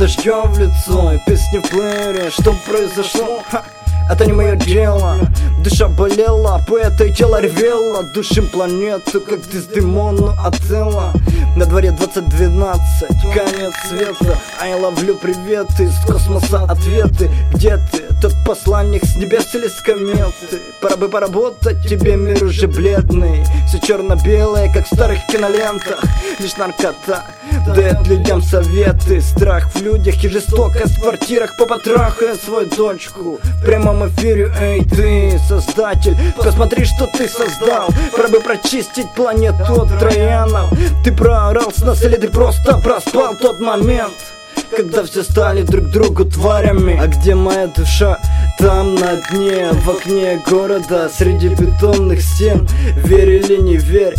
дождем в лицо и песни в плеере. Что произошло? Это не мое дело. Душа болела, поэта и тело ревело. Душим планету, как Дездемону Отелло. На дворе 2012, конец света, а я ловлю приветы из космоса, ответы. Где ты, тот посланник с небес или с кометы? Пора бы поработать, тебе мир уже бледный. Все черно-белое, как в старых кинолентах. Лишь наркота дает людям советы. Страх в людях и жестокость в квартирах. Папа трахает свою дочку в прямом эфире. Эй, ты, создатель, посмотри, что ты создал. Пора бы прочистить планету от троянов. Ты проорал с нас или ты просто проспал тот момент, когда все стали друг другу тварями? А где моя душа? Там на дне, в окне города, среди бетонных стен. Верь или не верь,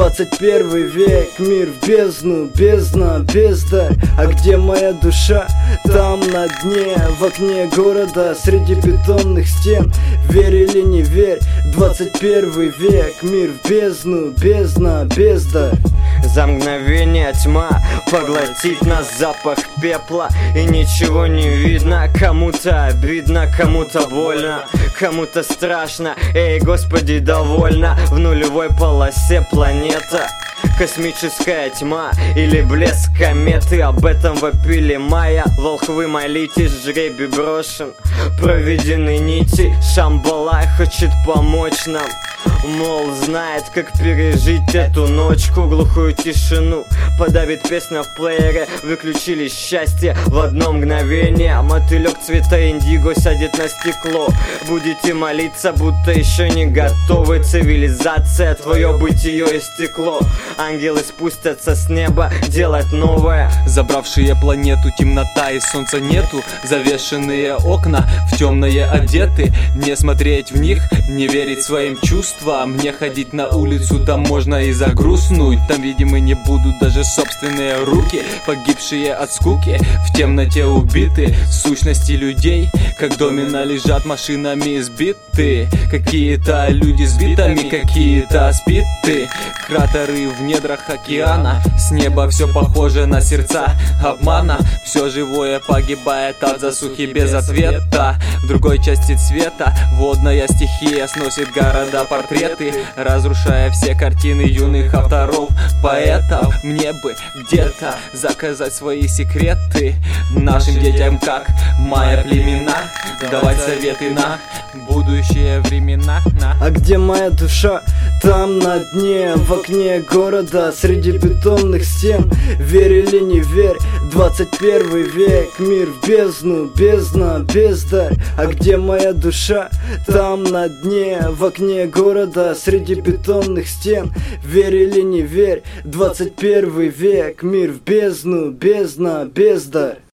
21 век, мир в бездну, бездна, бездарь. А где моя душа? Там на дне, в окне города, среди бетонных стен. Верь или не верь, 21 век, мир в бездну, бездна, бездарь. За мгновение тьма поглотит нас, запах пепла, и ничего не видно. Кому-то обидно, кому-то больно, кому-то страшно. Эй, Господи, довольно. В нулевой полосе планета. Космическая тьма или блеск кометы. Об этом вопили майя. Волхвы, молитесь, жребий брошен. Проведены нити. Шамбала хочет помочь нам. Мол, знает, как пережить эту ночку. Глухую тишину подавит песня в плеере. Выключили счастье в одно мгновение. Мотылек цвета индиго сядет на стекло. Будете молиться, будто еще не готовы. Цивилизация, твое бытие истекло. Ангелы спустятся с неба делать новое. Забравшие планету темнота и солнца нету. Завешенные окна в темное одеты. Не смотреть в них, не верить своим чувствам. Мне ходить на улицу, там можно и загрустнуть. Там, видимо, не будут даже собственные руки. Погибшие от скуки, в темноте убиты. Сущности людей, как домино, лежат машинами сбиты. Какие-то люди с битами, какие-то спиты. Кратеры в недрах океана. С неба все похоже на сердца обмана. Все живое погибает от засухи без ответа. В другой части света водная стихия сносит города, портреты, разрушая все картины юных авторов, поэтов. Мне бы где-то заказать свои секреты нашим детям, как моя племена, давать советы на будущее времена. А где моя душа? Там на дне, в окне города, среди бетонных стен. Верь или не верь, 21 век, мир в бездну, бездна, бездарь. А где моя душа? Там на дне, в окне города, среди бетонных стен. Верь или не верь, 21 век, мир в бездну, бездна, бездарь.